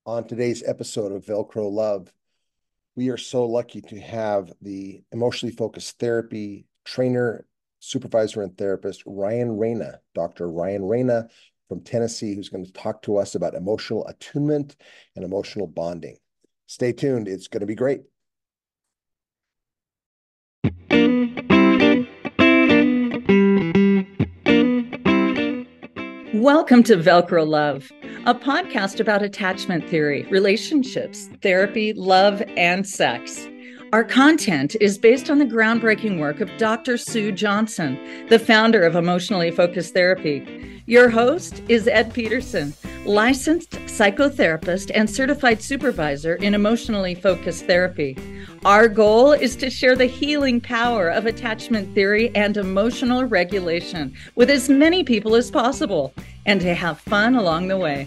On today's episode of Velcro Love, we are so lucky to have the emotionally focused therapy trainer, supervisor, and therapist, Ryan Reyna, Dr. Ryan Reyna from Tennessee, who's going to talk to us about emotional attunement and emotional bonding. Stay tuned. It's going to be great. Welcome to Velcro Love, a podcast about attachment theory, relationships, therapy, love, and sex. Our content is based on the groundbreaking work of Dr. Sue Johnson, the founder of Emotionally Focused Therapy. Your host is Ed Peterson, licensed psychotherapist and certified supervisor in emotionally focused therapy. Our goal is to share the healing power of attachment theory and emotional regulation with as many people as possible, and to have fun along the way.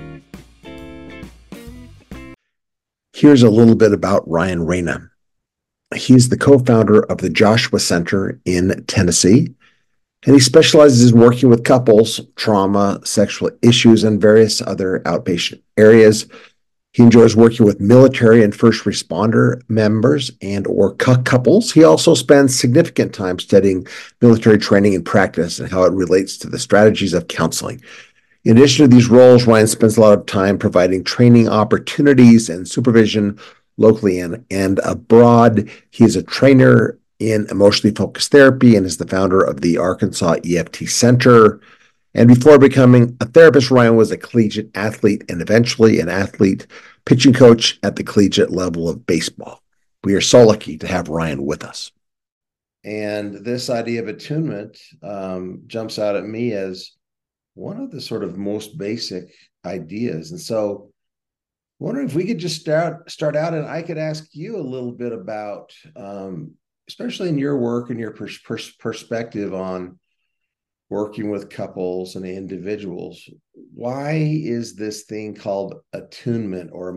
Here's a little bit about Ryan Reyna. He's the co-founder of the Joshua Center in Tennessee, and he specializes in working with couples, trauma, sexual issues, and various other outpatient areas. He enjoys working with military and first responder members and/or couples. He also spends significant time studying military training and practice and how it relates to the strategies of counseling. In addition to these roles, Ryan spends a lot of time providing training opportunities and supervision locally and abroad. He is a trainer in emotionally focused therapy and is the founder of the Arkansas EFT Center. And before becoming a therapist, Ryan was a collegiate athlete and eventually an athlete pitching coach at the collegiate level of baseball. We are so lucky to have Ryan with us. And this idea of attunement jumps out at me as one of the sort of most basic ideas. And so I wonder if we could just start out and I could ask you a little bit about, especially in your work and your perspective on working with couples and individuals, why is this thing called attunement or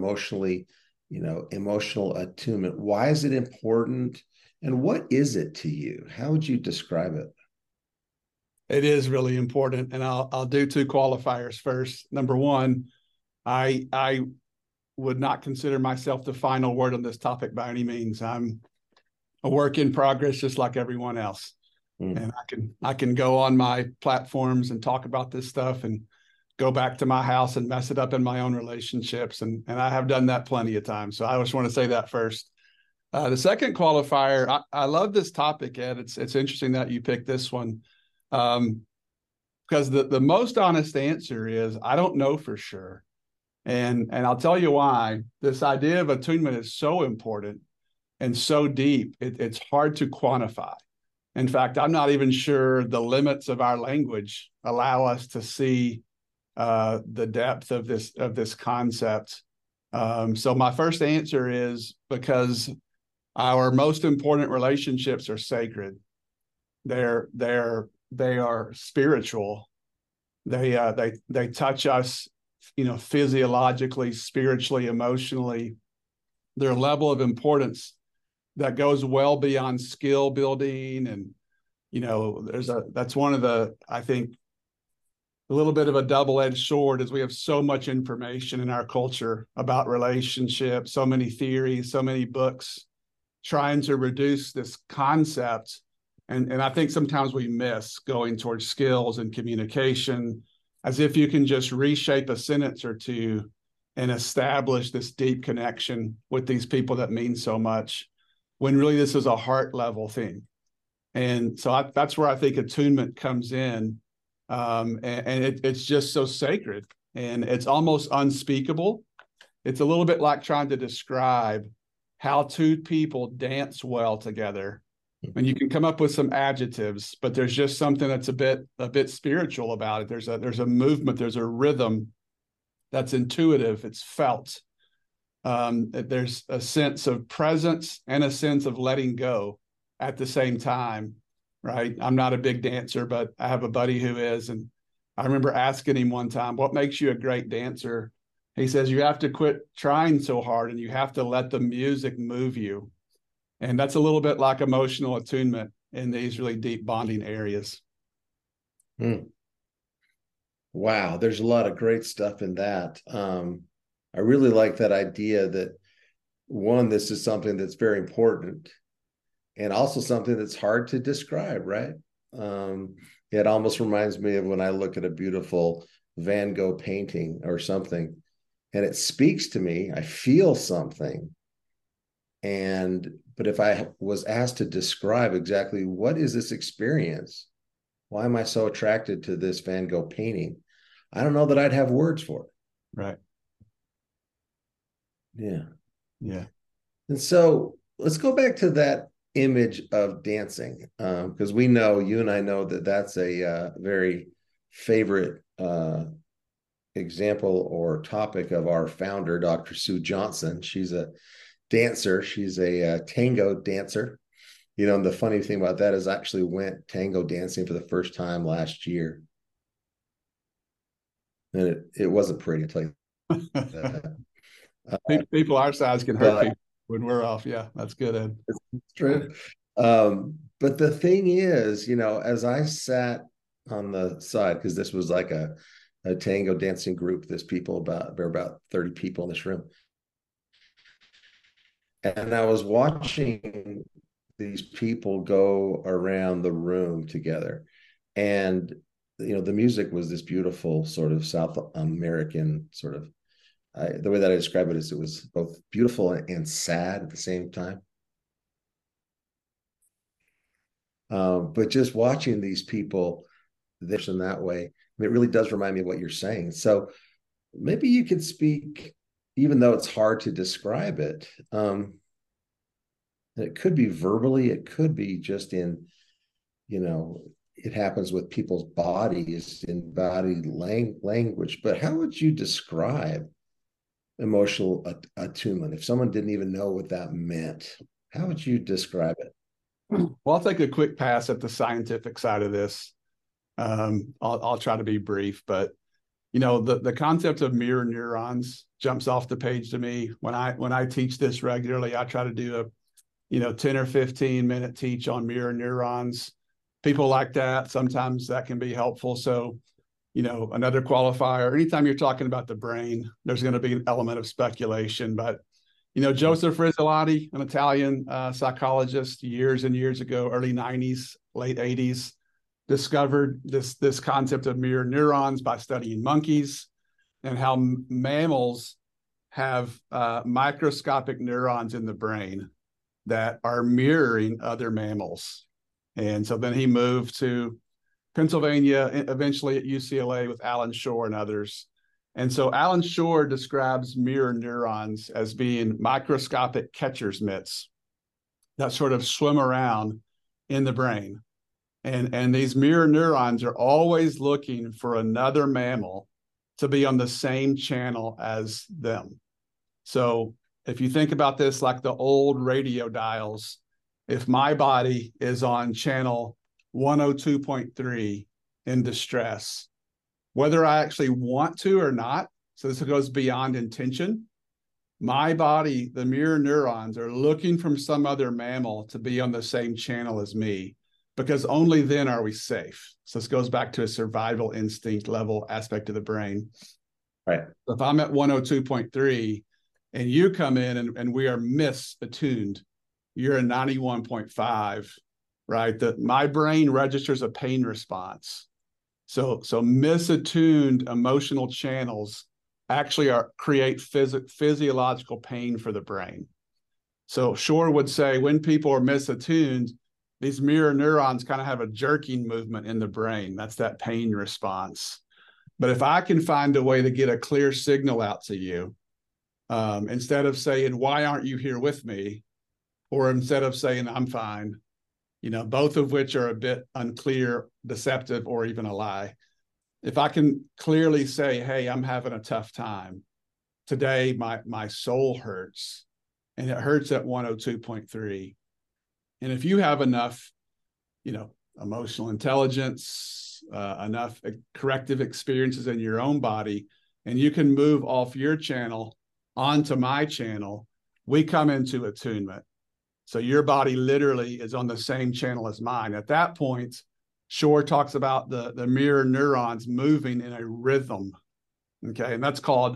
emotional attunement? Why is it important? And what is it to you? How would you describe it? It is really important. And I'll do two qualifiers first. Number one, I would not consider myself the final word on this topic by any means. I'm a work in progress, just like everyone else. And I can go on my platforms and talk about this stuff and go back to my house and mess it up in my own relationships. And I have done that plenty of times. So I just want to say that first. The second qualifier, I love this topic, Ed. It's interesting that you picked this one. Because the most honest answer is I don't know for sure. And I'll tell you why. This idea of attunement is so important and so deep, it's hard to quantify. In fact, I'm not even sure the limits of our language allow us to see the depth of this concept. So my first answer is because our most important relationships are sacred. They are spiritual. They touch us, physiologically, spiritually, emotionally. Their level of importance that goes well beyond skill building. And, that's one of the, I think, a little bit of a double-edged sword is we have so much information in our culture about relationships, so many theories, so many books trying to reduce this concept. And I think sometimes we miss going towards skills and communication as if you can just reshape a sentence or two and establish this deep connection with these people that mean so much, when really this is a heart level thing. And so that's where I think attunement comes in. It's just so sacred and it's almost unspeakable. It's a little bit like trying to describe how two people dance well together. And you can come up with some adjectives, but there's just something that's a bit spiritual about it. There's a movement, there's a rhythm that's intuitive, it's felt. There's a sense of presence and a sense of letting go at the same time, right? I'm not a big dancer, but I have a buddy who is. And I remember asking him one time, what makes you a great dancer? He says, you have to quit trying so hard and you have to let the music move you. And that's a little bit like emotional attunement in these really deep bonding areas. Wow, there's a lot of great stuff in that. I really like that idea that, one, this is something that's very important and also something that's hard to describe, right? It almost reminds me of when I look at a beautiful Van Gogh painting or something, and it speaks to me. I feel something. But if I was asked to describe exactly what is this experience, why am I so attracted to this Van Gogh painting, I don't know that I'd have words for it. Right. Yeah. Yeah. And so let's go back to that image of dancing, because we know, you and I know, that that's a very favorite example or topic of our founder, Dr. Sue Johnson. She's a dancer. She's a tango dancer. And the funny thing about that is I actually went tango dancing for the first time last year. And it wasn't pretty, to tell you that. People our size can hurt people when we're off. Yeah, that's good, Ed. It's true. But the thing is, as I sat on the side, because this was like a tango dancing group, there were about 30 people in this room. And I was watching these people go around the room together. And, the music was this beautiful sort of South American sort of, the way that I describe it is it was both beautiful and sad at the same time. But just watching these people this and that way, it really does remind me of what you're saying. So maybe you could speak, even though it's hard to describe it. It could be verbally, it could be just in, it happens with people's bodies, in body language. But how would you describe emotional attunement if someone didn't even know what that meant? How would you describe it? Well, I'll take a quick pass at the scientific side of this. I'll try to be brief, but the concept of mirror neurons jumps off the page to me when I teach this regularly. I try to do a 10 or 15 minute teach on mirror neurons. People like that. Sometimes that can be helpful. So, another qualifier, anytime you're talking about the brain, there's going to be an element of speculation. But, Joseph Rizzolatti, an Italian psychologist, years and years ago, early 90s, late 80s, discovered this concept of mirror neurons by studying monkeys and how mammals have microscopic neurons in the brain that are mirroring other mammals. And so then he moved to Pennsylvania, eventually at UCLA with Alan Shore and others. And so Alan Shore describes mirror neurons as being microscopic catcher's mitts that sort of swim around in the brain. And these mirror neurons are always looking for another mammal to be on the same channel as them. So if you think about this like the old radio dials, if my body is on channel 102.3 in distress, whether I actually want to or not, so this goes beyond intention, my body, the mirror neurons, are looking from some other mammal to be on the same channel as me, because only then are we safe. So this goes back to a survival instinct level aspect of the brain. Right. If I'm at 102.3 and you come in and we are misattuned, you're at 91.5, right? That my brain registers a pain response. So misattuned emotional channels actually create physiological pain for the brain. So Shore would say when people are misattuned, these mirror neurons kind of have a jerking movement in the brain. That's that pain response. But if I can find a way to get a clear signal out to you, instead of saying, why aren't you here with me? Or instead of saying, I'm fine, both of which are a bit unclear, deceptive, or even a lie. If I can clearly say, hey, I'm having a tough time. Today, my soul hurts, and it hurts at 102.3. And if you have enough, emotional intelligence, enough corrective experiences in your own body, and you can move off your channel onto my channel, we come into attunement. So your body literally is on the same channel as mine. At that point, Shore talks about the mirror neurons moving in a rhythm. Okay. And that's called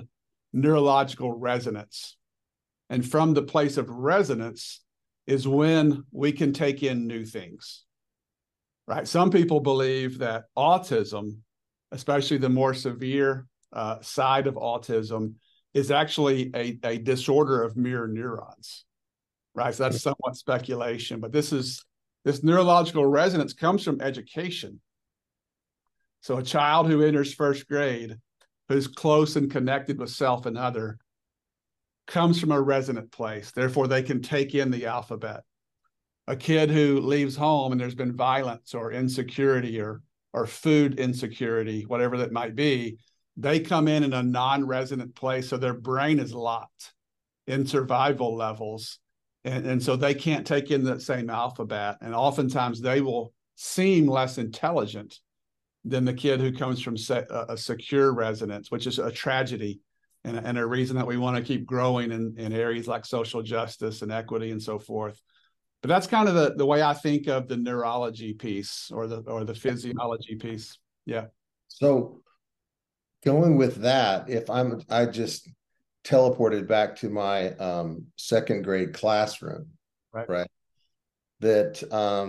neurological resonance. And from the place of resonance is when we can take in new things, right? Some people believe that autism, especially the more severe side of autism, is actually a disorder of mirror neurons, right? So that's somewhat speculation, but this neurological resonance comes from education. So a child who enters first grade, who's close and connected with self and other, comes from a resonant place. Therefore, they can take in the alphabet. A kid who leaves home and there's been violence or insecurity or food insecurity, whatever that might be, they come in a non-resonant place. So their brain is locked in survival levels. And so they can't take in the same alphabet. And oftentimes they will seem less intelligent than the kid who comes from a secure resonance, which is a tragedy and a reason that we want to keep growing in areas like social justice and equity and so forth. But that's kind of the way I think of the neurology piece or the physiology piece. Yeah. So going with that, I just teleported back to my second grade classroom, right? That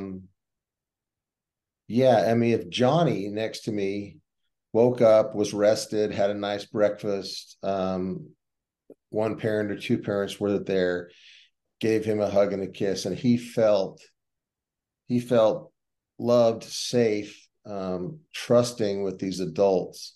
yeah, I mean, if Johnny next to me woke up, was rested, had a nice breakfast, one parent or two parents were there, gave him a hug and a kiss, and he felt loved, safe, trusting with these adults.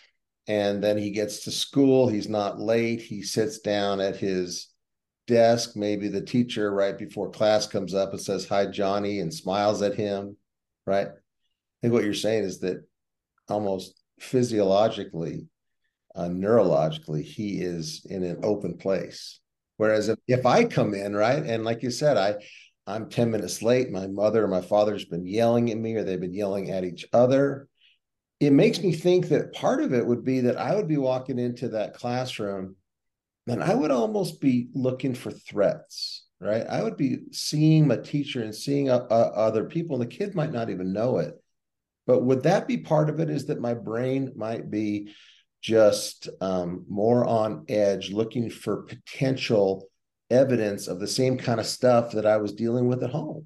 And then he gets to school, he's not late, he sits down at his desk, maybe the teacher right before class comes up and says, "Hi, Johnny," and smiles at him, right? I think what you're saying is that almost physiologically, neurologically, he is in an open place. Whereas if I come in, right, and like you said, I'm 10 minutes late, my mother or my father's been yelling at me or they've been yelling at each other, it makes me think that part of it would be that I would be walking into that classroom and I would almost be looking for threats, right? I would be seeing my teacher and seeing other people, and the kid might not even know it. But would that be part of it, is that my brain might be just more on edge, looking for potential evidence of the same kind of stuff that I was dealing with at home?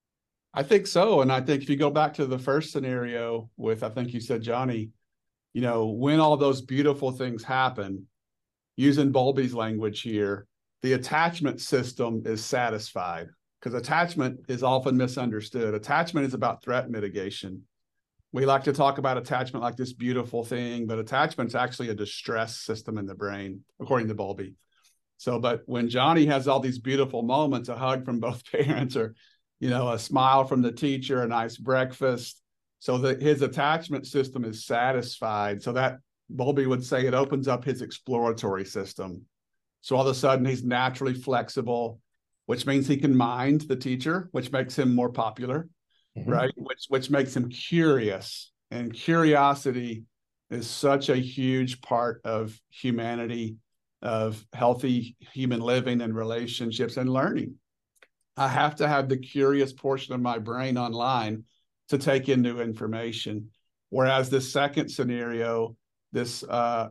I think so. And I think if you go back to the first scenario with, I think you said, Johnny, when all those beautiful things happen, using Bowlby's language here, the attachment system is satisfied, because attachment is often misunderstood. Attachment is about threat mitigation. We like to talk about attachment like this beautiful thing, but attachment is actually a distress system in the brain, according to Bowlby. So, but when Johnny has all these beautiful moments, a hug from both parents, or, a smile from the teacher, a nice breakfast, so that his attachment system is satisfied. So that Bowlby would say it opens up his exploratory system. So all of a sudden he's naturally flexible, which means he can mind the teacher, which makes him more popular. Mm-hmm. Right? Which makes him curious. And curiosity is such a huge part of humanity, of healthy human living and relationships and learning. I have to have the curious portion of my brain online to take in new information. Whereas this second scenario, this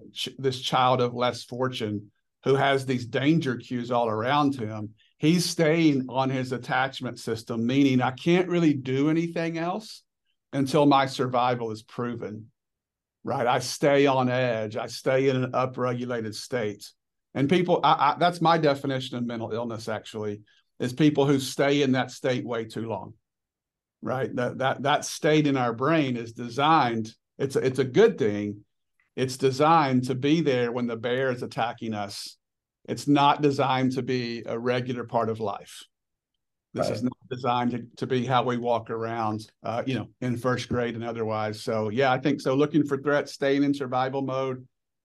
child of less fortune who has these danger cues all around him, he's staying on his attachment system, meaning I can't really do anything else until my survival is proven, right? I stay on edge. I stay in an upregulated state. And people, that's my definition of mental illness, actually, is people who stay in that state way too long, right? That state in our brain is designed, it's a good thing. It's designed to be there when the bear is attacking us. It's not designed to be a regular part of life. This is not designed to be how we walk around, in first grade and otherwise. So, yeah, I think so. Looking for threats, staying in survival mode,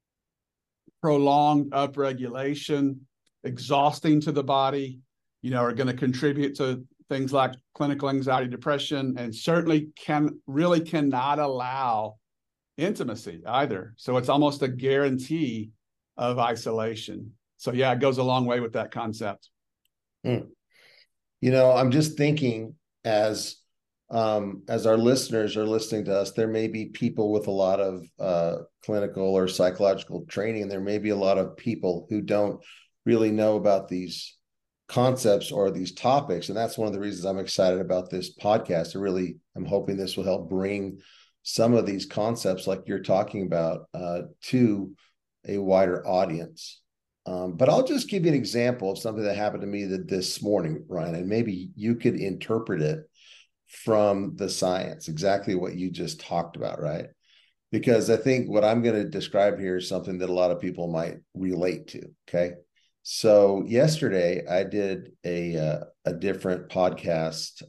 prolonged upregulation, exhausting to the body, are going to contribute to things like clinical anxiety, depression, and certainly cannot allow intimacy either. So it's almost a guarantee of isolation. So, yeah, it goes a long way with that concept. I'm just thinking, as as our listeners are listening to us, there may be people with a lot of clinical or psychological training, and there may be a lot of people who don't really know about these concepts or these topics. And that's one of the reasons I'm excited about this podcast. I'm hoping this will help bring some of these concepts like you're talking about to a wider audience. But I'll just give you an example of something that happened to me this morning, Ryan, and maybe you could interpret it from the science, exactly what you just talked about, right? Because I think what I'm going to describe here is something that a lot of people might relate to. Okay. So yesterday I did a different podcast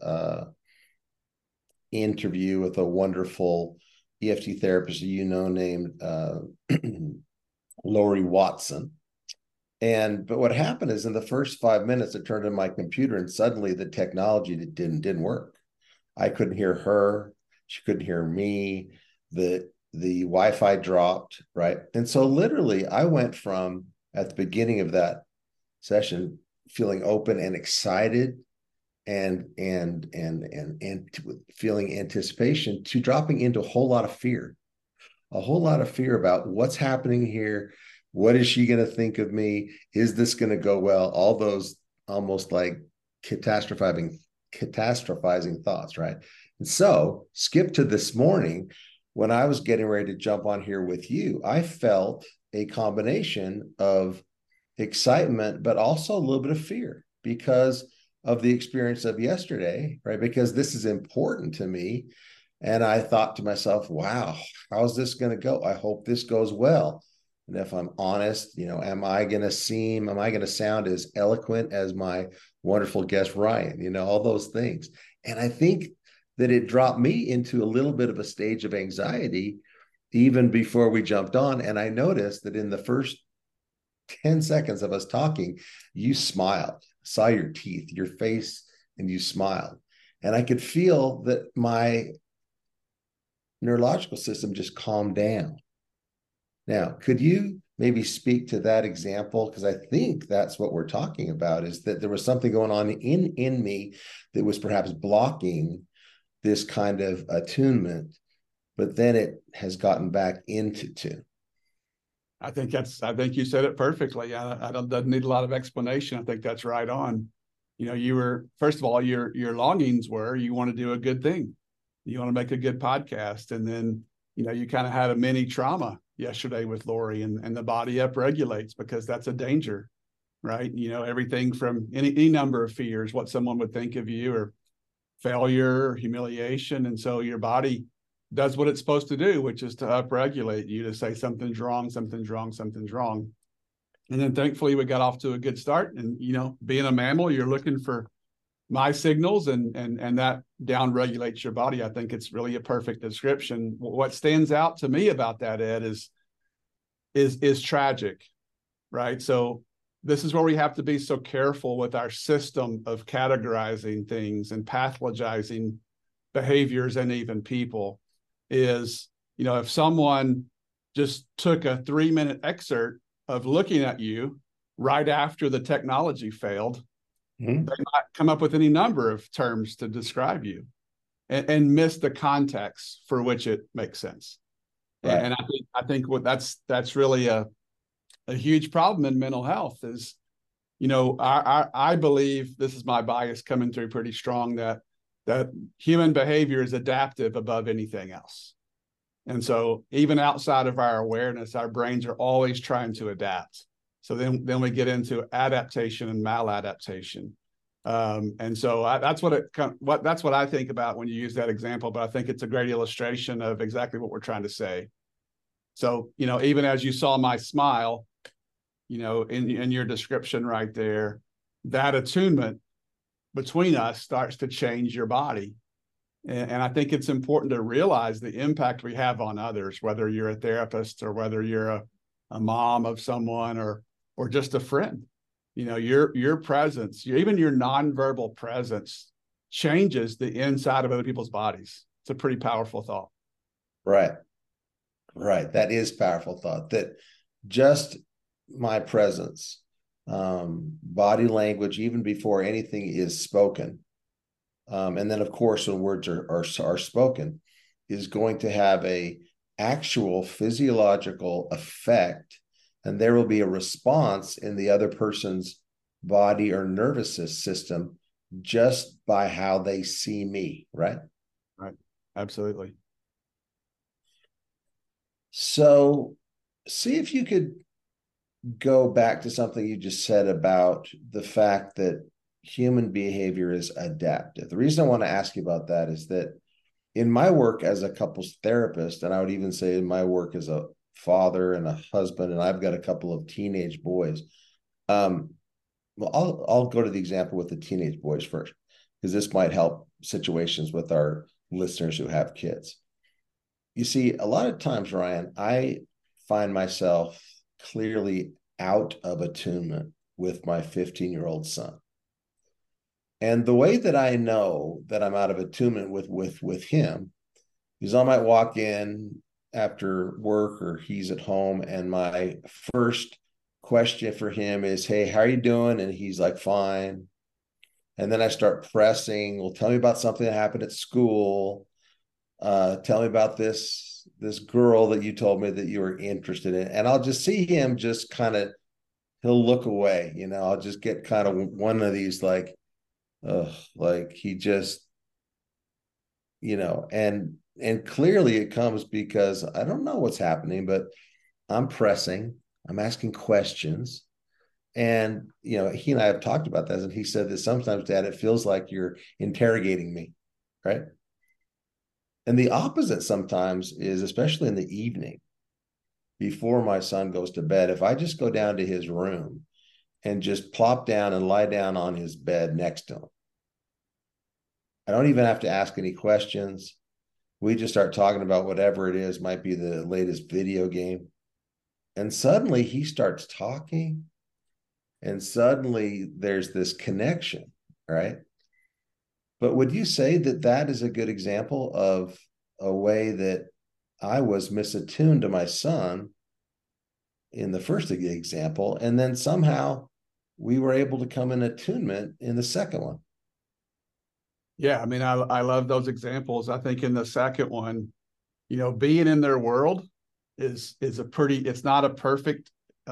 interview with a wonderful EFT therapist, named Lori Watson. But what happened is in the first 5 minutes, I turned on my computer and suddenly the technology didn't work. I couldn't hear her. She couldn't hear me. The Wi-Fi dropped, right? And so literally I went from at the beginning of that session feeling open and excited and feeling anticipation to dropping into a whole lot of fear about what's happening here. What is she going to think of me? Is this going to go well? All those almost like catastrophizing thoughts, right? And so skip to this morning when I was getting ready to jump on here with you. I felt a combination of excitement, but also a little bit of fear because of the experience of yesterday, right? Because this is important to me. And I thought to myself, wow, how's this going to go? I hope this goes well. And if I'm honest, am I going to sound as eloquent as my wonderful guest, Ryan, all those things. And I think that it dropped me into a little bit of a stage of anxiety even before we jumped on. And I noticed that in the first 10 seconds of us talking, you smiled, saw your teeth, your face, and you smiled. And I could feel that my neurological system just calmed down. Now, could you maybe speak to that example? Because I think that's what we're talking about, is that there was something going on in me that was perhaps blocking this kind of attunement, but then it has gotten back into tune. I think you said it perfectly. I doesn't need a lot of explanation. I think that's right on. You were, first of all, your longings were, you want to do a good thing. You want to make a good podcast. And then, you kind of had a mini trauma yesterday with Lori, and the body upregulates because that's a danger, right? Everything from any number of fears, what someone would think of you, or failure, or humiliation. And so your body does what it's supposed to do, which is to upregulate you, to say something's wrong, something's wrong, something's wrong. And then thankfully we got off to a good start. And, being a mammal, you're looking for my signals, and that down regulates your body. I think it's really a perfect description. What stands out to me about that, Ed, is tragic, right? So this is where we have to be so careful with our system of categorizing things and pathologizing behaviors and even people. Is, if someone just took a 3-minute excerpt of looking at you right after the technology failed, they might come up with any number of terms to describe you and miss the context for which it makes sense. Right. And I think what that's really a huge problem in mental health is, I believe, this is my bias coming through pretty strong, that human behavior is adaptive above anything else. And so even outside of our awareness, our brains are always trying to adapt. So then we get into adaptation and maladaptation. And so that's what I think about when you use that example, but I think it's a great illustration of exactly what we're trying to say. So, even as you saw my smile, in your description right there, that attunement between us starts to change your body. And I think it's important to realize the impact we have on others, whether you're a therapist or whether you're a mom of someone or just a friend. Your presence, even your nonverbal presence, changes the inside of other people's bodies. It's a pretty powerful thought. Right. That is powerful thought, that just my presence, body language, even before anything is spoken, and then of course when words are spoken, is going to have a actual physiological effect, and there will be a response in the other person's body or nervous system just by how they see me, right? Right. Absolutely. So see if you could go back to something you just said about the fact that human behavior is adaptive. The reason I want to ask you about that is that in my work as a couples therapist, and I would even say in my work as a father and a husband, and I've got a couple of teenage boys. Well, I'll go to the example with the teenage boys first, because this might help situations with our listeners who have kids. You see, a lot of times, Ryan, I find myself clearly out of attunement with my 15-year-old son. And the way that I know that I'm out of attunement with him is I might walk in after work or he's at home, and my first question for him is, "Hey, how are you doing?" And he's like, "Fine." And then I start pressing, "Well, tell me about something that happened at school. Tell me about this girl that you told me that you were interested in." And I'll just see him just kind of, he'll look away, I'll just get kind of one of these like he just, and clearly it comes because I don't know what's happening, but I'm pressing, I'm asking questions. And, he and I have talked about that. And he said that sometimes, Dad, it feels like you're interrogating me. Right. And the opposite sometimes is, especially in the evening, before my son goes to bed, if I just go down to his room and just plop down and lie down on his bed next to him, I don't even have to ask any questions. We just start talking about whatever it is, might be the latest video game. And suddenly he starts talking, and suddenly there's this connection, right? But would you say that that is a good example of a way that I was misattuned to my son in the first example, and then somehow we were able to come in attunement in the second one? Yeah, I mean, I love those examples. I think in the second one, being in their world is it's not a perfect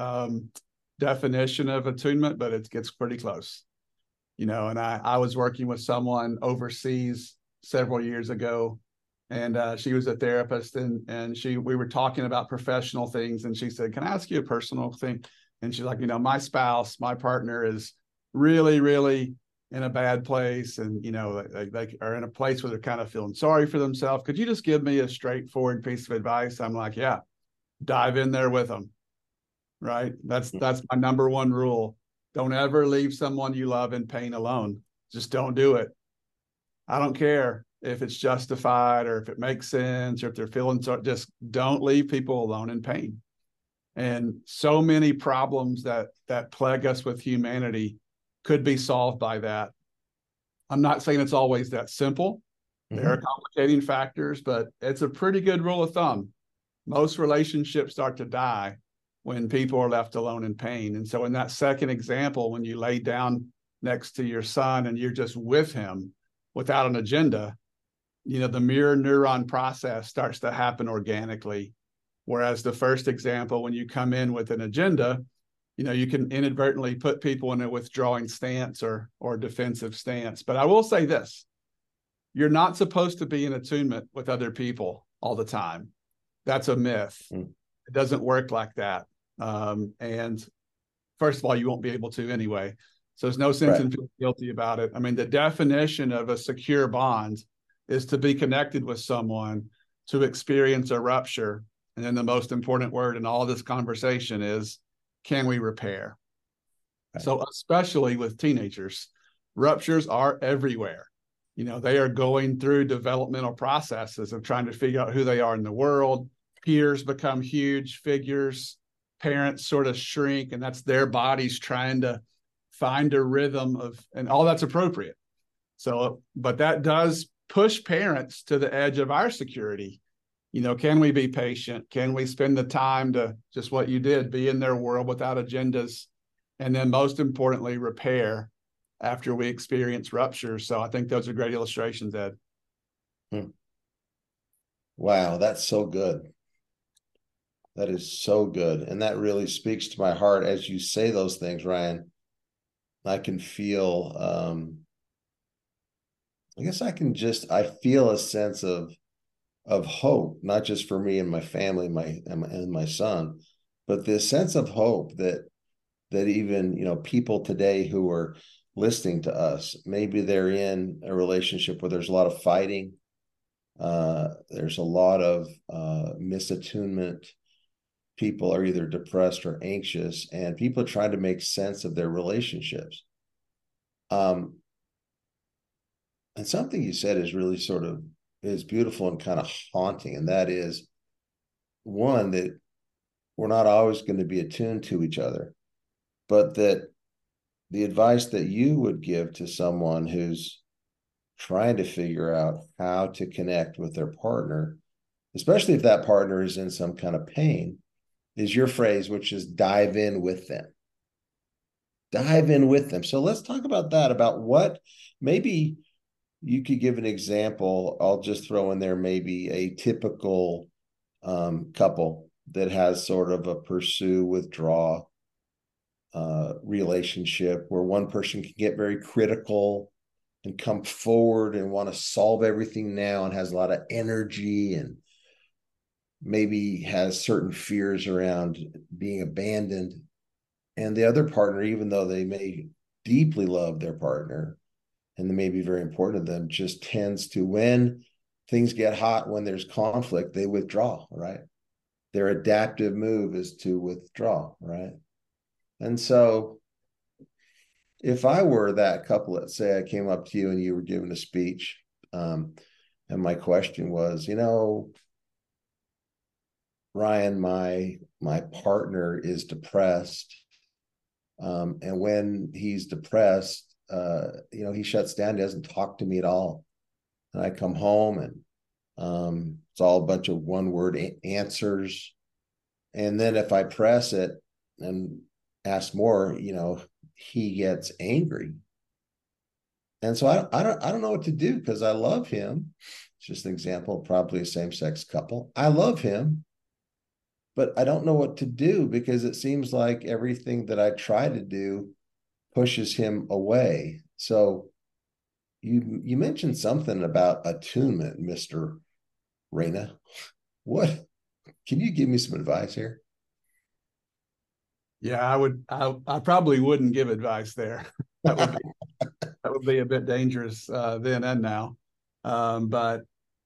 definition of attunement, but it gets pretty close. And I was working with someone overseas several years ago, and she was a therapist, and we were talking about professional things, and she said, "Can I ask you a personal thing?" And she's like, "My spouse, my partner is really, really in a bad place, and they are in a place where they're kind of feeling sorry for themselves. Could you just give me a straightforward piece of advice?" I'm like, "Yeah, dive in there with them." Right? That's my number one rule. Don't ever leave someone you love in pain alone. Just don't do it. I don't care if it's justified or if it makes sense or if they're feeling so. Just don't leave people alone in pain. And so many problems that plague us with humanity could be solved by that. I'm not saying it's always that simple. Mm-hmm. There are complicating factors, but it's a pretty good rule of thumb. Most relationships start to die when people are left alone in pain. And so in that second example, when you lay down next to your son and you're just with him without an agenda, the mirror neuron process starts to happen organically. Whereas the first example, when you come in with an agenda, you can inadvertently put people in a withdrawing stance or defensive stance. But I will say this: you're not supposed to be in attunement with other people all the time. That's a myth. It doesn't work like that. And first of all, you won't be able to anyway. So there's no sense in feeling guilty about it. I mean, the definition of a secure bond is to be connected with someone, to experience a rupture. And then the most important word in all this conversation is, can we repair? Right. So especially with teenagers, ruptures are everywhere. They are going through developmental processes of trying to figure out who they are in the world. Peers become huge figures. Parents sort of shrink, and that's their bodies trying to find a rhythm and all that's appropriate. So, but that does push parents to the edge of our security. Can we be patient? Can we spend the time to, just what you did, be in their world without agendas? And then most importantly, repair. after we experience rupture. So I think those are great illustrations, Ed. Wow, that's so good. That is so good. And that really speaks to my heart as you say those things, Ryan. I can feel, I feel a sense of hope, not just for me and my family, and my son, but this sense of hope that even, people today who are listening to us, maybe they're in a relationship where there's a lot of fighting. There's a lot of misattunement. People are either depressed or anxious, and people are trying to make sense of their relationships. And something you said is really is beautiful and kind of haunting. And that is, one, that we're not always going to be attuned to each other, but that the advice that you would give to someone who's trying to figure out how to connect with their partner, especially if that partner is in some kind of pain, is your phrase, which is dive in with them. Dive in with them. So let's talk about that, about what maybe you could give an example. I'll just throw in there maybe a typical couple that has sort of a pursue withdraw relationship where one person can get very critical and come forward and want to solve everything now and has a lot of energy and maybe has certain fears around being abandoned. And the other partner, even though they may deeply love their partner and they may be very important to them, just tends to, when things get hot, when there's conflict, they withdraw, right? Their adaptive move is to withdraw, right? And so if I were that couple, let's say I came up to you and you were giving a speech, and my question was, Ryan, my partner is depressed, and when he's depressed, he shuts down, he doesn't talk to me at all, and I come home and it's all a bunch of one-word answers, and then if I press it and ask more, he gets angry. And so I don't know what to do, because I love him. It's just an example, probably a same-sex couple. I love him, but I don't know what to do, because it seems like everything that I try to do pushes him away. So you mentioned something about attunement, Mr. Reyna. What, can you give me some advice here? Yeah, I probably wouldn't give advice there. That would be a bit dangerous then and now. But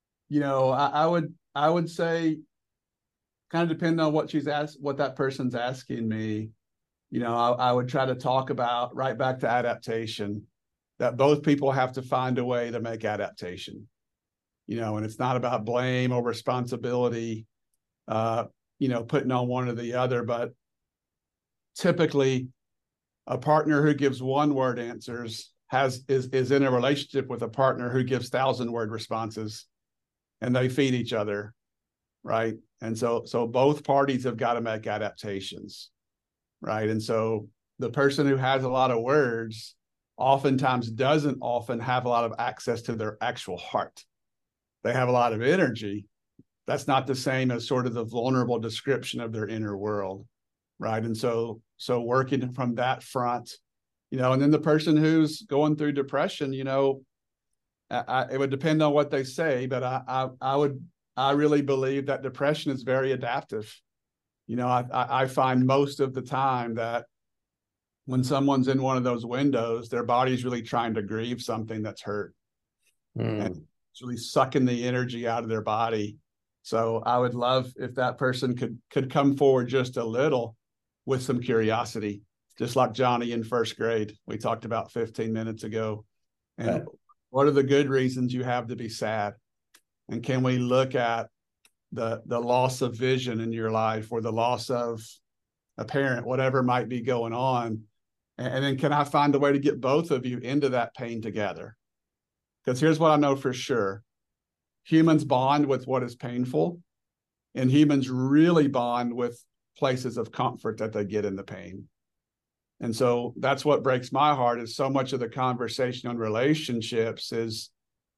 I would say, kind of depending on what what that person's asking me, I would try to talk about, right back to adaptation, that both people have to find a way to make adaptation. And it's not about blame or responsibility, putting on one or the other, but typically a partner who gives one-word answers is in a relationship with a partner who gives 1,000-word responses, and they feed each other, right? And so both parties have got to make adaptations, right? And so the person who has a lot of words oftentimes doesn't often have a lot of access to their actual heart. They have a lot of energy. That's not the same as sort of the vulnerable description of their inner world, right? And so working from that front, and then the person who's going through depression, it would depend on what they say, but I really believe that depression is very adaptive. I find most of the time that when someone's in one of those windows, their body's really trying to grieve something that's hurt. And it's really sucking the energy out of their body. So I would love if that person could come forward just a little with some curiosity, just like Johnny in first grade we talked about 15 minutes ago. And right. What are the good reasons you have to be sad? And can we look at the loss of vision in your life, or the loss of a parent, whatever might be going on? And then can I find a way to get both of you into that pain together? Because here's what I know for sure. Humans bond with what is painful, and humans really bond with places of comfort that they get in the pain. And so that's what breaks my heart, is so much of the conversation on relationships is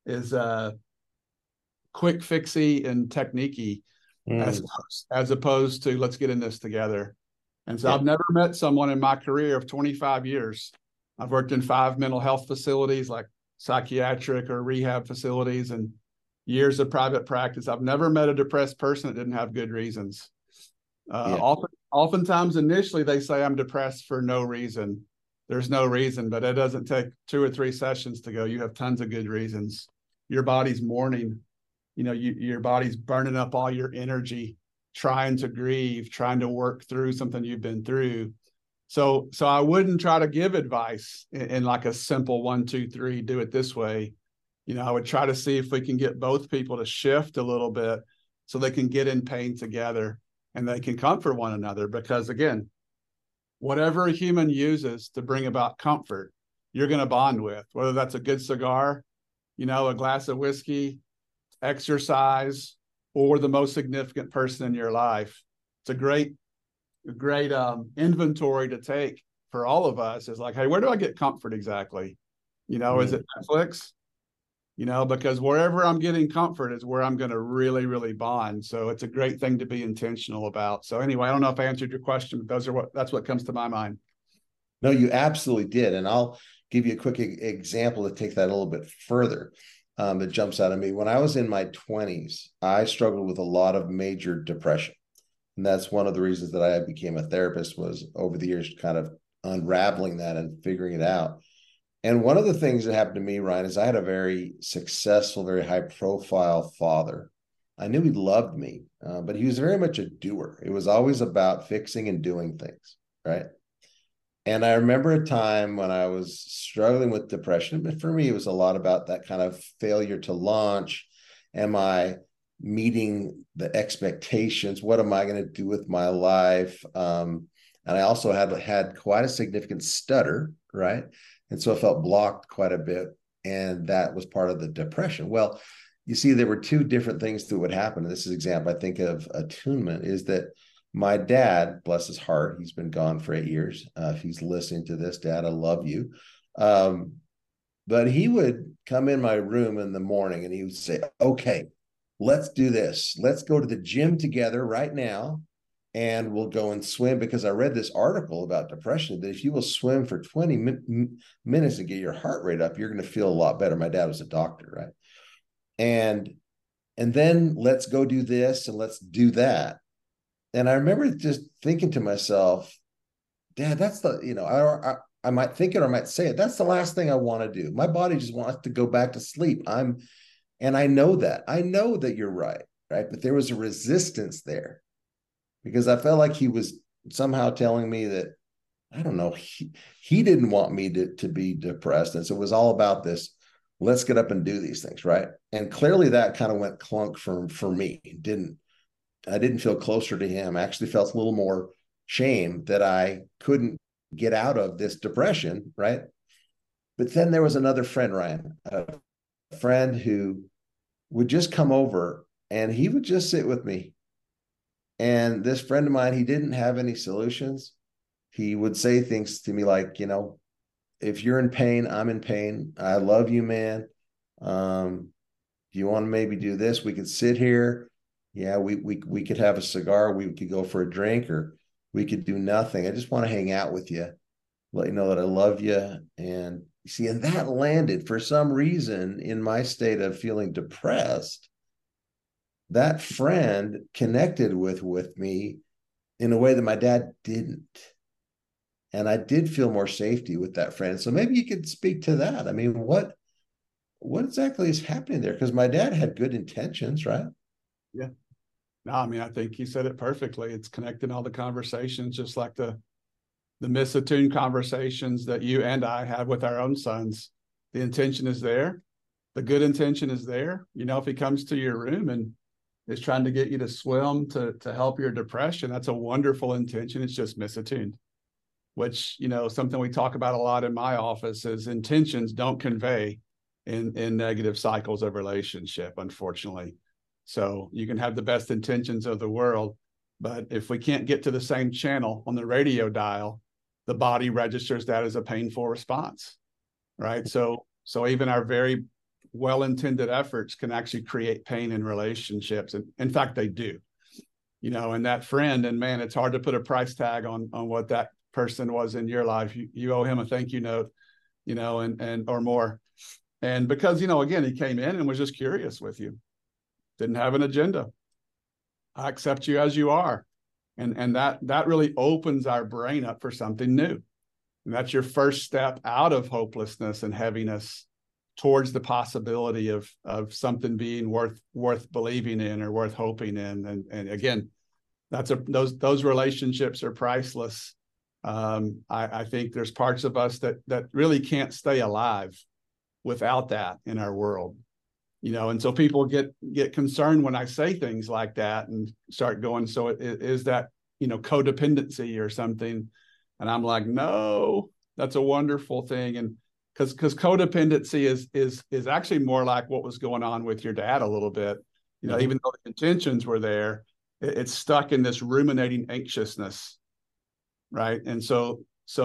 quick fixy and techniquey, as opposed to let's get in this together. And so I've never met someone in my career of 25 years. I've worked in 5 mental health facilities, like psychiatric or rehab facilities, and years of private practice. I've never met a depressed person that didn't have good reasons. Oftentimes, initially, they say I'm depressed for no reason. There's no reason, but it doesn't take 2 or 3 sessions to go, you have tons of good reasons. Your body's mourning. Your body's burning up all your energy, trying to grieve, trying to work through something you've been through. So I wouldn't try to give advice in like a simple 1, 2, 3, do it this way. I would try to see if we can get both people to shift a little bit so they can get in pain together and they can comfort one another. Because again, whatever a human uses to bring about comfort, you're going to bond with, whether that's a good cigar, a glass of whiskey, exercise, or the most significant person in your life. It's a great inventory to take for all of us, is like, hey, where do I get comfort exactly? Is it Netflix? Because wherever I'm getting comfort is where I'm going to really, really bond. So it's a great thing to be intentional about. So anyway, I don't know if I answered your question, but that's what comes to my mind. No, you absolutely did. And I'll give you a quick example to take that a little bit further. That jumps out at me. When I was in my 20s, I struggled with a lot of major depression. And that's one of the reasons that I became a therapist, was over the years kind of unraveling that and figuring it out. And one of the things that happened to me, Ryan, is I had a very successful, very high profile father. I knew he loved me, but he was very much a doer. It was always about fixing and doing things, right? And I remember a time when I was struggling with depression, but for me, it was a lot about that kind of failure to launch. Am I meeting the expectations? What am I going to do with my life? And I also had quite a significant stutter, right? And so I felt blocked quite a bit. And that was part of the depression. Well, you see, there were 2 different things that would happen. And this is an example, I think, of attunement, is that my dad, bless his heart, he's been gone for 8 years. If he's listening to this, Dad, I love you. But he would come in my room in the morning and he would say, okay, let's do this. Let's go to the gym together right now and we'll go and swim, because I read this article about depression that if you will swim for 20 minutes and get your heart rate up, you're going to feel a lot better. My dad was a doctor, right? And then let's go do this and let's do that. And I remember just thinking to myself, Dad, that's the, I might think it or I might say it, that's the last thing I want to do. My body just wants to go back to sleep. And I know that you're right? But there was a resistance there, because I felt like he was somehow telling me that, I don't know, he didn't want me to be depressed. And so it was all about this, let's get up and do these things, right? And clearly that kind of went clunk for me. I didn't feel closer to him. I actually felt a little more shame that I couldn't get out of this depression, right? But then there was another friend, Ryan, a friend who would just come over and he would just sit with me. And this friend of mine, he didn't have any solutions. He would say things to me like, if you're in pain, I'm in pain. I love you, man. Do you want to maybe do this? We could sit here. Yeah, we could have a cigar. We could go for a drink, or we could do nothing. I just want to hang out with you, let you know that I love you. And you see, and that landed for some reason in my state of feeling depressed. That friend connected with me in a way that my dad didn't. And I did feel more safety with that friend. So maybe you could speak to that. I mean, what exactly is happening there? Because my dad had good intentions, right? Yeah. No, I mean, I think you said it perfectly. It's connecting all the conversations, just like the misattuned conversations that you and I have with our own sons. The intention is there. The good intention is there. If he comes to your room and is trying to get you to swim to help your depression, that's a wonderful intention. It's just misattuned, which, something we talk about a lot in my office is intentions don't convey in negative cycles of relationship, unfortunately. So you can have the best intentions of the world, but if we can't get to the same channel on the radio dial, the body registers that as a painful response, right? So even our very well-intended efforts can actually create pain in relationships. And in fact, they do, and that friend, and man, it's hard to put a price tag on what that person was in your life. You owe him a thank you note, and or more. And because, again, he came in and was just curious with you, didn't have an agenda. I accept you as you are. And that really opens our brain up for something new. And that's your first step out of hopelessness and heaviness towards the possibility of something being worth believing in or worth hoping in. And again, those relationships are priceless. I think there's parts of us that really can't stay alive without that in our world. And so people get concerned when I say things like that and start going, so is that, codependency or something? And I'm like, no, that's a wonderful thing. And because codependency is actually more like what was going on with your dad a little bit, even though the intentions were there, it's stuck in this ruminating anxiousness, right? And so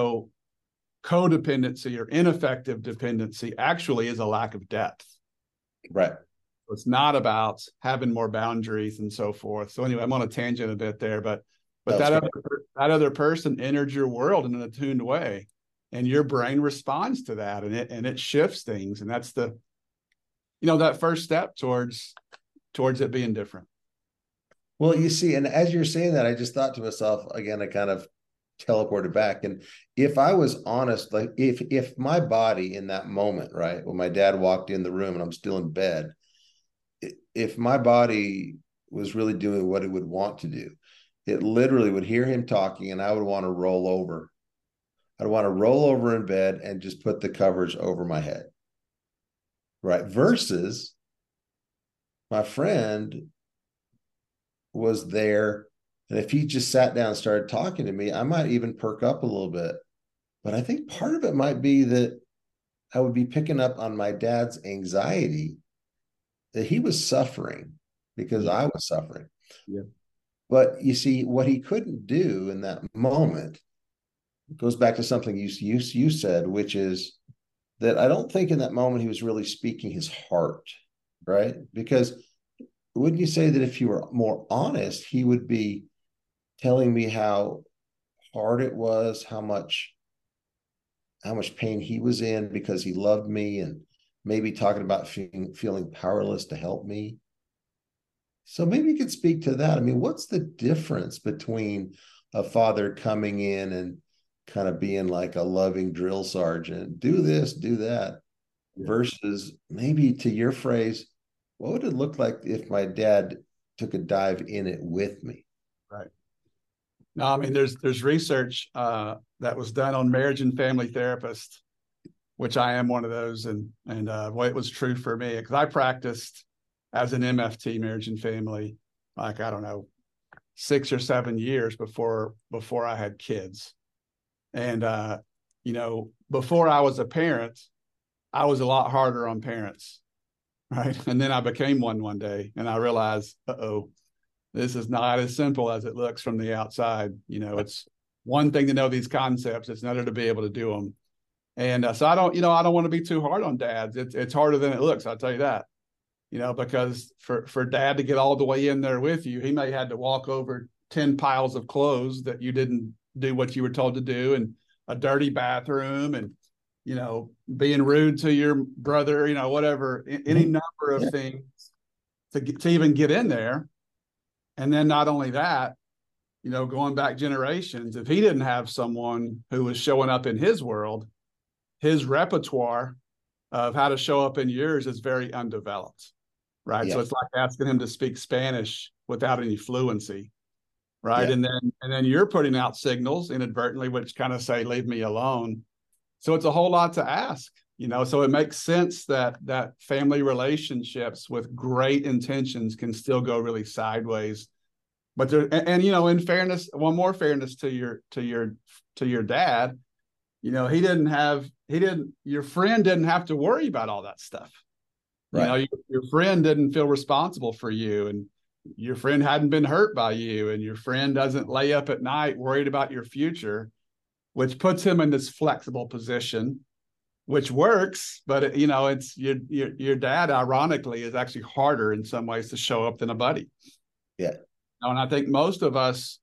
codependency or ineffective dependency actually is a lack of depth. Right. It's not about having more boundaries and so forth. So anyway, I'm on a tangent a bit there, but that other person entered your world in an attuned way, and your brain responds to that, and it shifts things, and that's the, that first step towards it being different. Well, you see, and as you're saying that, I just thought to myself again, I kind of teleported back, and if I was honest, like if my body in that moment, right, when my dad walked in the room and I'm still in bed, if my body was really doing what it would want to do, it literally would hear him talking and I would want to roll over. I'd want to roll over in bed and just put the covers over my head, right? Versus my friend was there, and if he just sat down and started talking to me, I might even perk up a little bit. But I think part of it might be that I would be picking up on my dad's anxiety, that he was suffering because I was suffering. Yeah. But you see, what he couldn't do in that moment goes back to something you said, which is that I don't think in that moment he was really speaking his heart, right? Because wouldn't you say that if you were more honest, he would be telling me how hard it was, how much pain he was in because he loved me, and maybe talking about feeling powerless to help me? So maybe you could speak to that. I mean, what's the difference between a father coming in and kind of being like a loving drill sergeant, do this, do that, versus maybe, to your phrase, what would it look like if my dad took a dive in it with me? Right. No, I mean, there's research that was done on marriage and family therapists, which I am one of those, and it was true for me because I practiced as an MFT, marriage and family, like, I don't know, 6 or 7 years before I had kids. And, before I was a parent, I was a lot harder on parents, right? And then I became one day, and I realized, this is not as simple as it looks from the outside. It's one thing to know these concepts. It's another to be able to do them. And so I don't want to be too hard on dads. It's harder than it looks. I'll tell you that. Because for dad to get all the way in there with you, he may have had to walk over 10 piles of clothes that you didn't do what you were told to do, and a dirty bathroom, and, being rude to your brother, whatever, any number of things to even get in there. And then not only that, going back generations, if he didn't have someone who was showing up in his world, his repertoire of how to show up in yours is very undeveloped. Right. Yeah. So it's like asking him to speak Spanish without any fluency. Right. Yeah. And then you're putting out signals inadvertently, which kind of say, leave me alone. So it's a whole lot to ask, so it makes sense that family relationships with great intentions can still go really sideways. But there, and in fairness, one more fairness to your dad, your friend didn't have to worry about all that stuff. Right. Your friend didn't feel responsible for you, and your friend hadn't been hurt by you, and your friend doesn't lay up at night worried about your future. which puts him in this flexible position, which works. But it's your dad, ironically, is actually harder in some ways to show up than a buddy. Yeah. And I think most of us,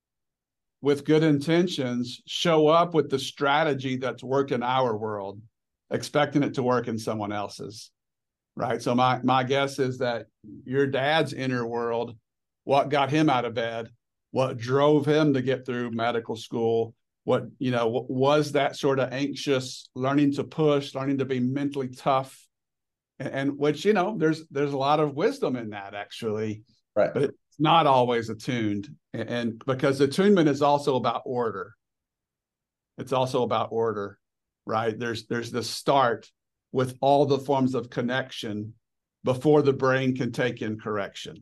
with good intentions, show up with the strategy that's worked in our world, expecting it to work in someone else's. Right. So my guess is that your dad's inner world, what got him out of bed, what drove him to get through medical school, what was that sort of anxious learning to push, learning to be mentally tough, and which there's a lot of wisdom in that, actually, right? But it's not always attuned, and because attunement is also about order. It's also about order, right? There's the start with all the forms of connection before the brain can take in correction.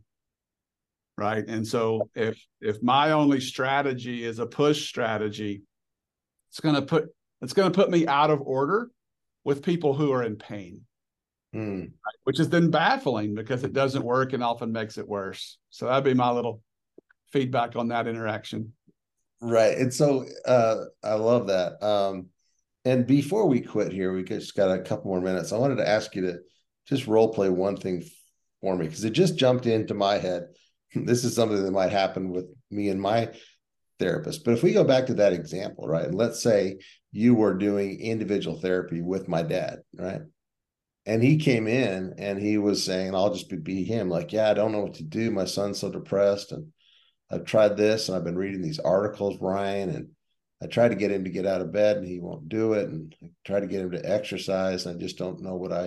Right. And so if my only strategy is a push strategy, it's going to put me out of order with people who are in pain, right? Which is then baffling because it doesn't work and often makes it worse. So that'd be my little feedback on that interaction. Right. And so I love that. And before we quit here, we just got a couple more minutes. I wanted to ask you to just role play one thing for me, because it just jumped into my head. This is something that might happen with me and my therapist. But if we go back to that example, right, and let's say you were doing individual therapy with my dad, right? And he came in and he was saying, I'll just be him, like, yeah, I don't know what to do. My son's so depressed, and I've tried this, and I've been reading these articles, Ryan, and I try to get him to get out of bed and he won't do it. And I try to get him to exercise. And I just don't know what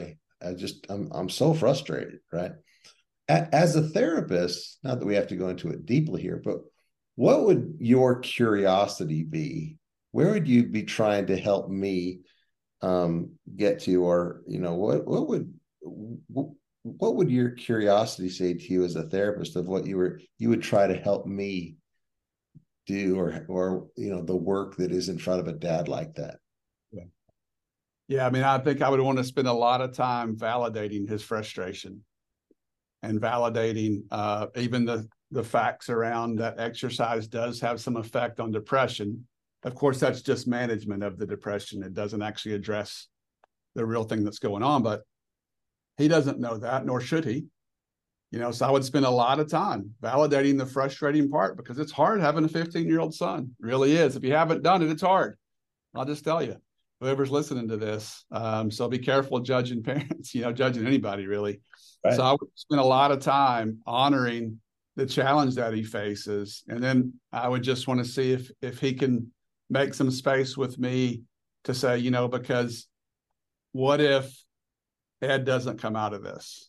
I'm so frustrated, right? As a therapist, not that we have to go into it deeply here, but what would your curiosity be? Where would you be trying to help me get to? Or, what would your curiosity say to you as a therapist of what you would try to help me do, or the work that is in front of a dad like that? Yeah. I mean, I think I would want to spend a lot of time validating his frustration and validating even the facts around that exercise does have some effect on depression. Of course, that's just management of the depression. It doesn't actually address the real thing that's going on, but he doesn't know that, nor should he. So I would spend a lot of time validating the frustrating part, because it's hard having a 15-year-old son. It really is. If you haven't done it, it's hard. I'll just tell you, whoever's listening to this. So be careful judging parents, judging anybody, really. Right. So I would spend a lot of time honoring the challenge that he faces. And then I would just want to see if he can make some space with me to say, because what if Ed doesn't come out of this?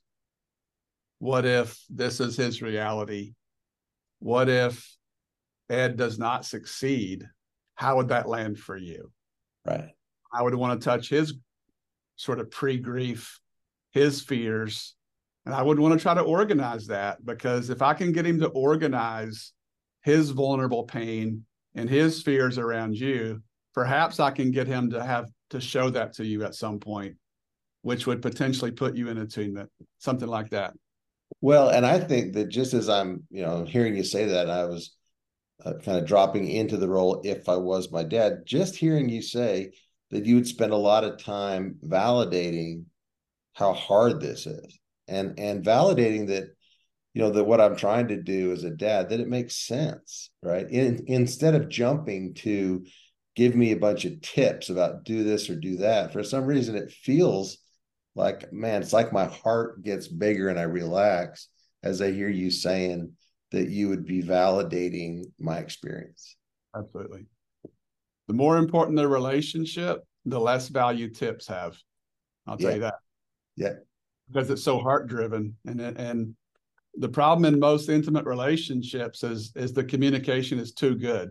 What if this is his reality? What if Ed does not succeed? How would that land for you? Right. I would want to touch his sort of pre-grief, his fears, and I would want to try to organize that, because if I can get him to organize his vulnerable pain and his fears around you, perhaps I can get him to show that to you at some point, which would potentially put you in attunement, something like that. Well, and I think that just as I'm, hearing you say that, I was kind of dropping into the role if I was my dad, just hearing you say that you would spend a lot of time validating how hard this is, and validating that, that what I'm trying to do as a dad, that it makes sense, right? Instead of jumping to give me a bunch of tips about do this or do that, for some reason it feels like, man, it's like my heart gets bigger and I relax as I hear you saying that you would be validating my experience. Absolutely. The more important the relationship, the less value tips have. I'll tell you that. Yeah. Because it's so heart driven. And the problem in most intimate relationships is the communication is too good,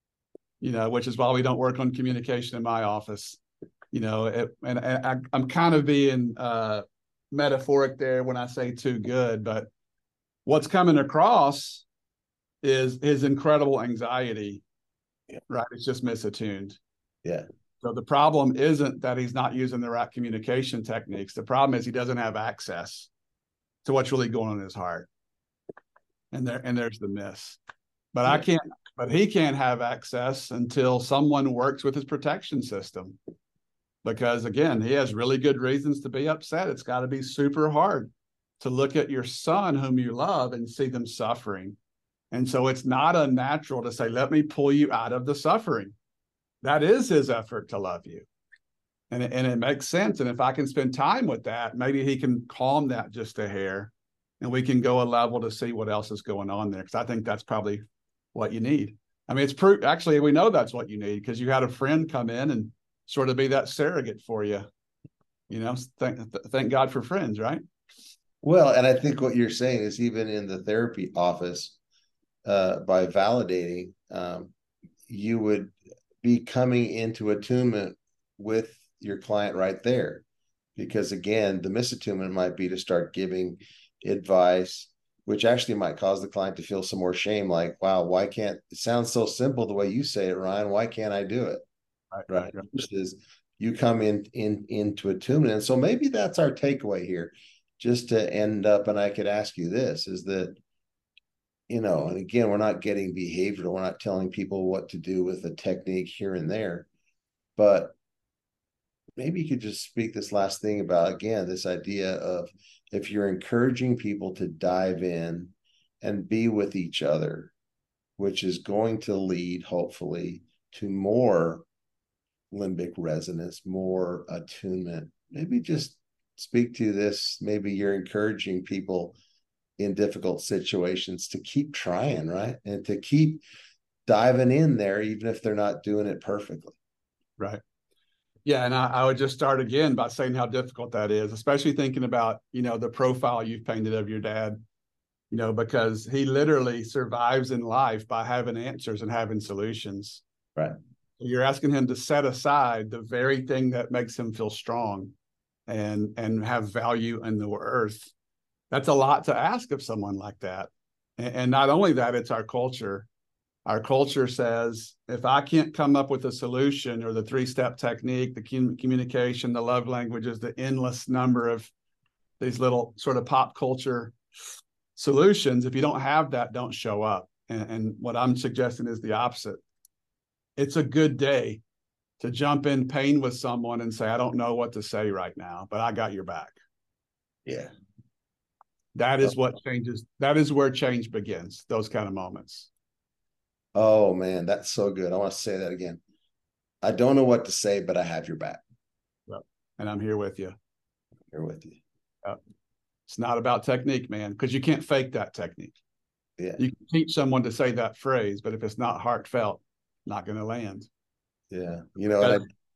which is why we don't work on communication in my office. I'm kind of being metaphoric there when I say too good, but what's coming across is his incredible anxiety, right? It's just misattuned. Yeah. So the problem isn't that he's not using the right communication techniques. The problem is he doesn't have access to what's really going on in his heart. And there's the miss. But but he can't have access until someone works with his protection system. Because again, he has really good reasons to be upset. It's got to be super hard to look at your son whom you love and see them suffering. And so it's not unnatural to say, let me pull you out of the suffering. That is his effort to love you. And it makes sense. And if I can spend time with that, maybe he can calm that just a hair and we can go a level to see what else is going on there. Because I think that's probably what you need. I mean, it's proof. Actually, we know that's what you need because you had a friend come in and sort of be that surrogate for you. You know, thank God for friends, right? Well, and I think what you're saying is even in the therapy office, by validating, you would be coming into attunement with your client right there. Because again, the misattunement might be to start giving advice, which actually might cause the client to feel some more shame. Like, wow, why can't it sounds so simple the way you say it, Ryan? Why can't I do it? Right. Versus you come into attunement. And so maybe that's our takeaway here, just to end up. And I could ask you this is that, you know, and again, we're not getting behavioral. We're not telling people what to do with a technique here and there, but maybe you could just speak this last thing about, again, this idea of if you're encouraging people to dive in and be with each other, which is going to lead hopefully to more limbic resonance, more attunement. Maybe just speak to this. Maybe you're encouraging people in difficult situations to keep trying, right? And to keep diving in there, even if they're not doing it perfectly. Right. Yeah. And I would just start again by saying how difficult that is, especially thinking about, you know, the profile you've painted of your dad, you know, because he literally survives in life by having answers and having solutions. Right. You're asking him to set aside the very thing that makes him feel strong and have value in the earth. That's a lot to ask of someone like that. And not only that, it's our culture. Our culture says, if I can't come up with a solution or the 3-step technique, the communication, the love languages, the endless number of these little sort of pop culture solutions, if you don't have that, don't show up. And what I'm suggesting is the opposite. It's a good day to jump in pain with someone and say, I don't know what to say right now, but I got your back. Yeah. That is what changes. That is where change begins, those kind of moments. Oh, man, that's so good. I want to say that again. I don't know what to say, but I have your back. Yep. And I'm here with you. I'm here with you. Yep. It's not about technique, man, because you can't fake that technique. Yeah. You can teach someone to say that phrase, but if it's not heartfelt, not going to land. Yeah. You know,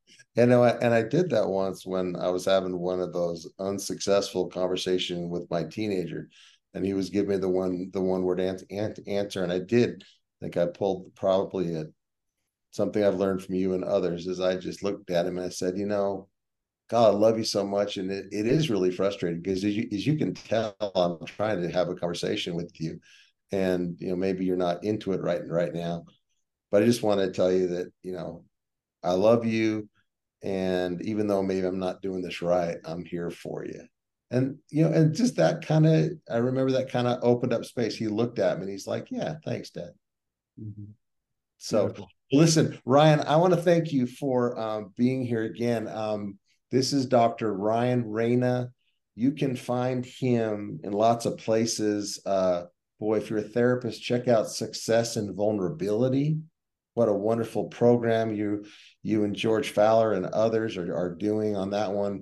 and I did that once when I was having one of those unsuccessful conversations with my teenager, and he was giving me the one word answer, and I did. I think I pulled probably something I've learned from you and others is I just looked at him and I said, you know, God, I love you so much. And it is really frustrating because as you can tell, I'm trying to have a conversation with you and, you know, maybe you're not into it right now, but I just want to tell you that, you know, I love you. And even though maybe I'm not doing this right, I'm here for you. And, you know, and just that kind of, I remember that kind of opened up space. He looked at me and he's like, yeah, thanks, Dad. Mm-hmm. So listen, Ryan, I want to thank you for being here again. This is Dr. Ryan Reyna. You can find him in lots of places. Boy, if you're a therapist, check out Success and Vulnerability. What a wonderful program you and George Fowler and others are doing on that one.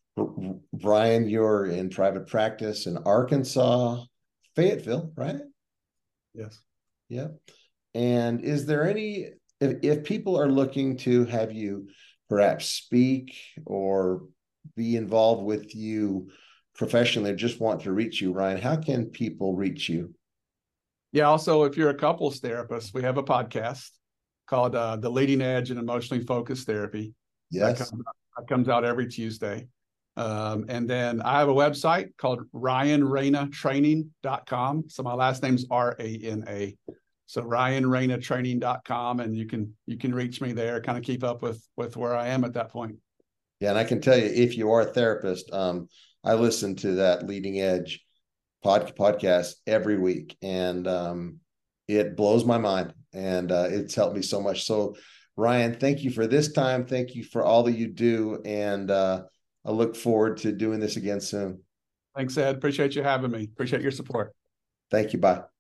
Ryan, you're in private practice in Arkansas, Fayetteville, right? Yes. Yeah. And is there any, if people are looking to have you perhaps speak or be involved with you professionally, or just want to reach you, Ryan, how can people reach you? Yeah. Also, if you're a couples therapist, we have a podcast called The Leading Edge in Emotionally Focused Therapy. Yes. That comes out every Tuesday. And then I have a website called RyanRenaTraining.com. So my last name's R-A-N-A. So RyanRenaTraining.com, and you can reach me there, kind of keep up with where I am at that point. Yeah, and I can tell you, if you are a therapist, I listen to that Leading Edge podcast every week, and it blows my mind. and it's helped me so much. So Ryan, thank you for this time. Thank you for all that you do. And I look forward to doing this again soon. Thanks, Ed. Appreciate you having me. Appreciate your support. Thank you. Bye.